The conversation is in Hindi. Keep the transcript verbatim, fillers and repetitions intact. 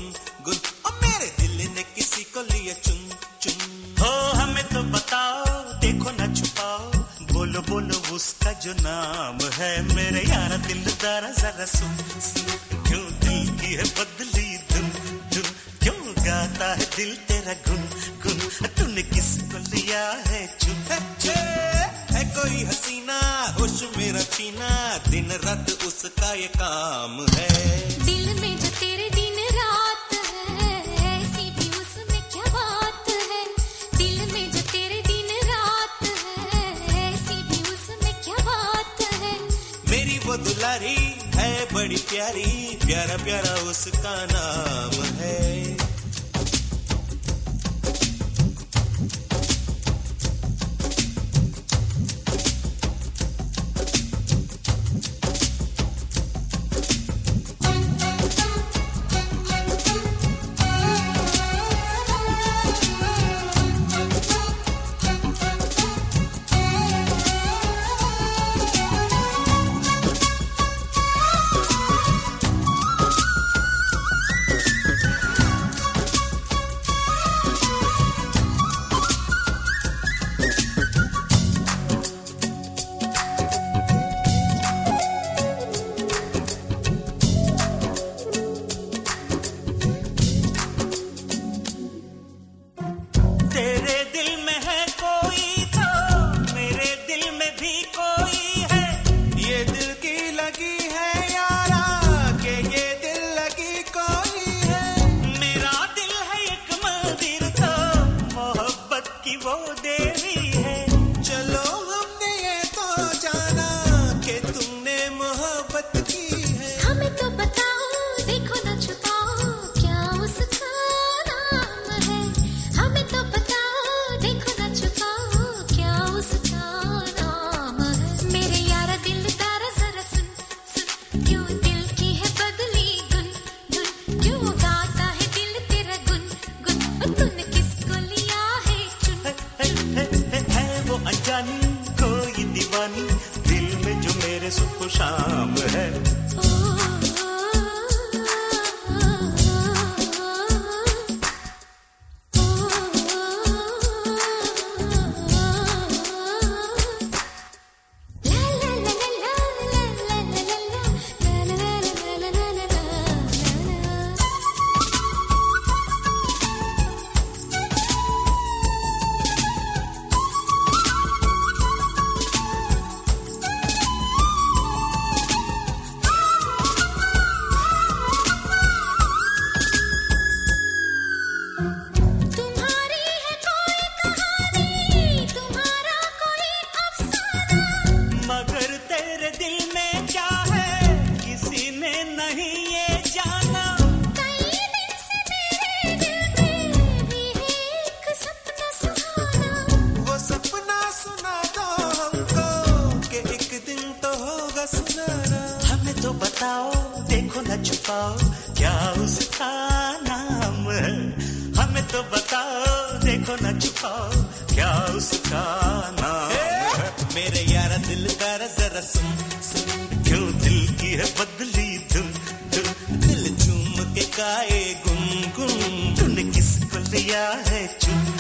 गुन और मेरे दिल ने किसी को लिया चुन चुन। हो हमें तो बताओ, देखो ना छुपाओ, बोलो बोलो उसका जो नाम है। मेरे यार दिलदारा जरा सुन सुन, क्यों दिल की है बदली धुन धुन, क्यों गाता है दिल तेरा गुन गुन, तूने किसको लिया है चुन। है कोई हसीना होश मेरा छीना, दिन रात उसका ये काम है। दिल में जो तेरे दिन रात है, ऐसी भी उसमें क्या बात है। दिल में जो तेरे दिन रात है, ऐसी भी उसमें क्या बात है। मेरी वो दुलारी है बड़ी प्यारी, प्यारा प्यारा उसका नाम है। कोई दीवानी दिल में जो मेरे सुबह शाम है। हमें तो बताओ, देखो न छुपाओ, क्या उसका नाम है। हमें तो बताओ, देखो न छुपाओ, क्या उसका नाम है। मेरे यारा दिलदार जरा सुन सुन, क्यों दिल की है बदली धुन धुन, दिल झूम के गाए गुनगुन, तूने किसको लिया है चुन